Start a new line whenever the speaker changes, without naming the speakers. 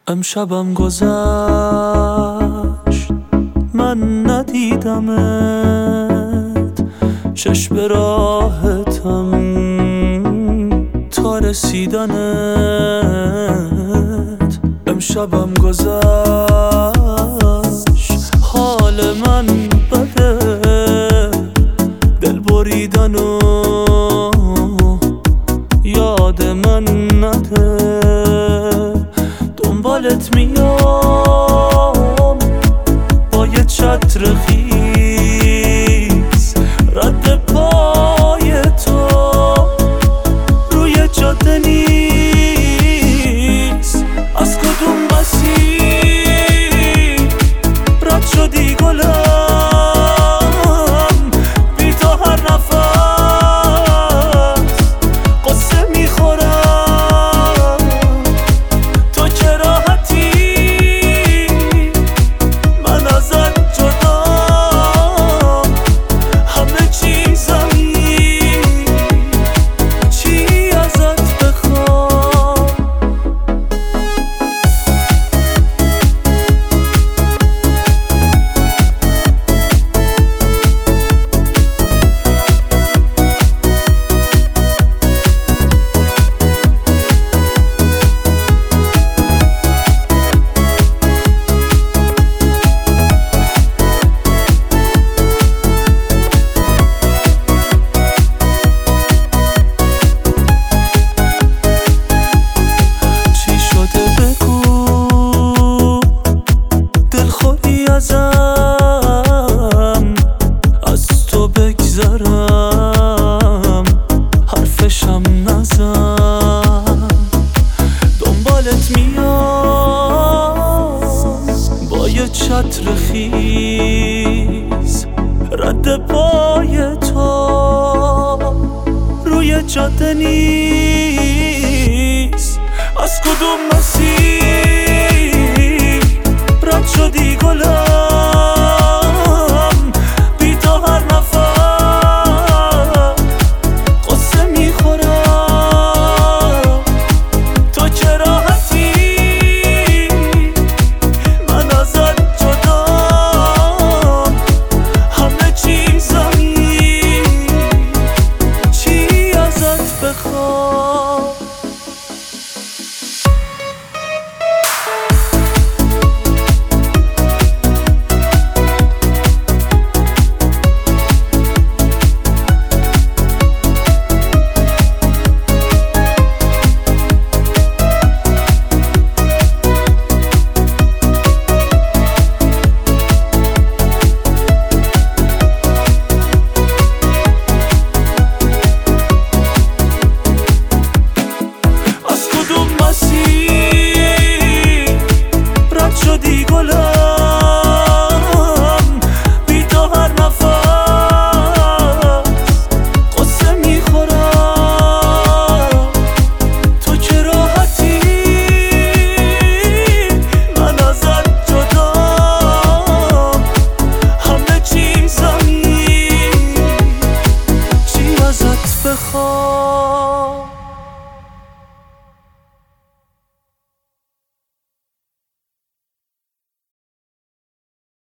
امشبم گذشت من ندیدمت، چشم راحتم تا رسیدنت. امشبم گذشت حال من بده، دل بریدن و یاد من نده. دنبالت میام با یه چتر خیس، رد پای تو روی جاده نیست. از کدوم مسیر رد شدی گلم، بی تو هر نفس قصه میخورم. تو که راحتی من ازت جدا، همه چیزمی چی ازت بخوام. از تو بگذرم حرفشم نزن. دنبالت میام با یه چتر خیس، رد پای تو روی جاده نیست. از کدوم